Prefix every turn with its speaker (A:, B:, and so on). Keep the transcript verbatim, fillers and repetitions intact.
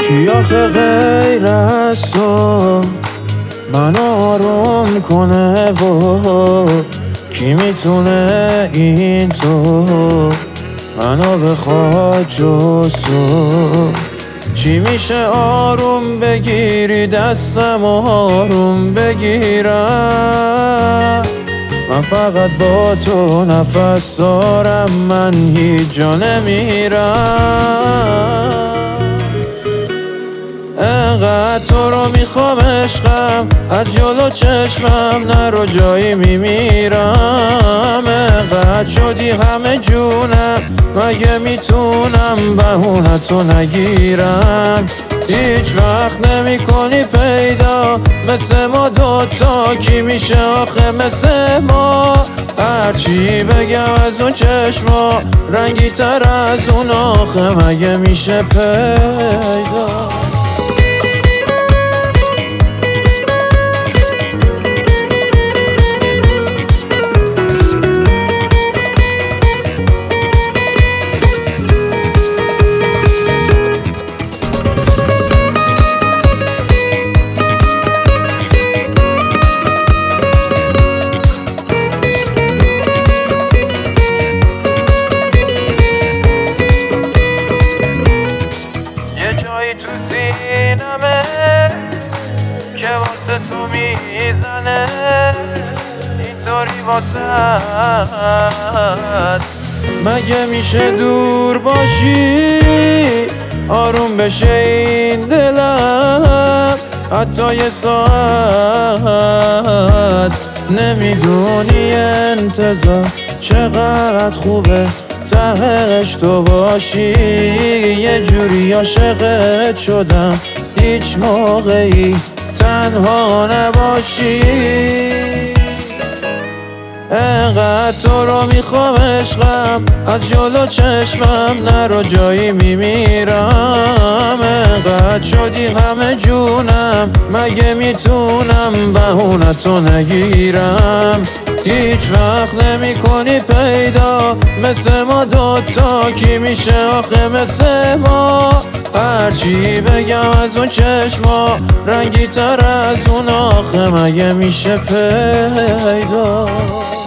A: کی آخه غیر از تو من آروم کنه و کی میتونه این تو منو بخواد جز تو؟ چی میشه آروم بگیری دستم و آروم بگیرم؟ من فقط با تو نفس دارم، من هیچ جا نمیرم. انقدر تو رو میخوام عشقم، از جلو چشمم نرو جایی میمیرم. انقدر شدی همه جونم، مگه میتونم بهونتو نگیرم؟ هیچ وقت نمی کنی پیدا مثل ما دوتا، کی میشه آخه مثل ما؟ هرچی بگم از اون چشما رنگی تر از اون آخه مگه میشه پیدا؟ تو سینمه که واسه تو میزنه اینطوری واسه. مگه میشه دور باشی آروم بشه این دلم؟ حتی یه ساعت نمیدونی انتظار چقدر خوبه تهش تو باشی. یه جوری عاشقت شدم هیچ موقعی تنها نباشی. انقدر تو رو میخوام عشقم، از جلو چشمم نرو جایی میمیرم. انقدر شدی همه جونم، مگه میتونم بهونتو نگیرم؟ هیچ وقت نمی کنی پیدا مثل ما دوتا، کی میشه آخه مثل ما؟ هرچی بگم از اون چشما رنگی تر از اون آخه مگه میشه پیدا؟